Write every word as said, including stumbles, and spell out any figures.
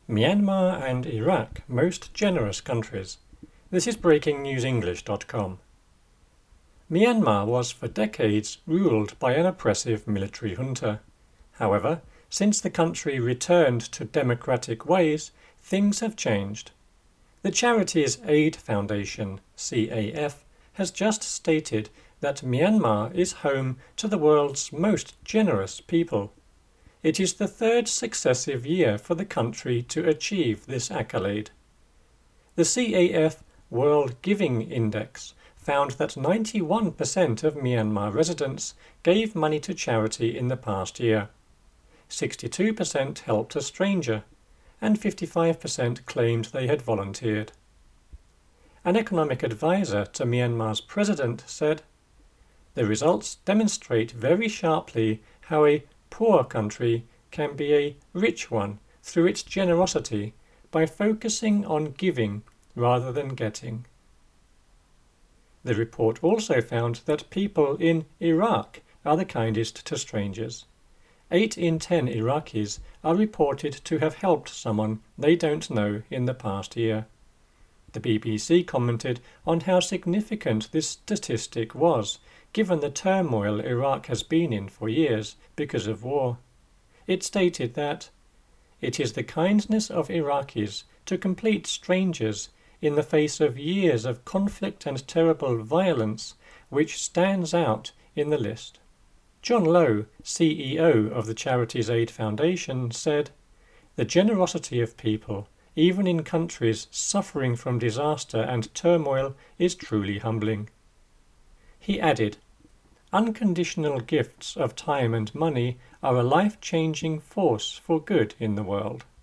Myanmar and Iraq most generous countries. This is breaking news english dot com. Myanmar was for decades ruled by an oppressive military junta. However, since the country returned to democratic ways, things have changed. The Charities Aid Foundation, C A F, has just stated that Myanmar is home to the world's most generous people. It is the third successive year for the country to achieve this accolade. The C A F World Giving Index found that ninety-one percent of Myanmar residents gave money to charity in the past year. sixty-two percent helped a stranger, and fifty-five percent claimed they had volunteered. An economic advisor to Myanmar's president said, "The results demonstrate very sharply how a poor country can be a rich one through its generosity by focusing on giving rather than getting." The report also found that people in Iraq are the kindest to strangers. Eight in ten Iraqis are reported to have helped someone they don't know in the past year. The B B C commented on how significant this statistic was, given the turmoil Iraq has been in for years because of war. It stated that it is the kindness of Iraqis to complete strangers in the face of years of conflict and terrible violence which stands out in the list. John Lowe, C E O of the Charities Aid Foundation, said, "The generosity of people, even in countries suffering from disaster and turmoil, is truly humbling." He added, "Unconditional gifts of time and money are a life-changing force for good in the world."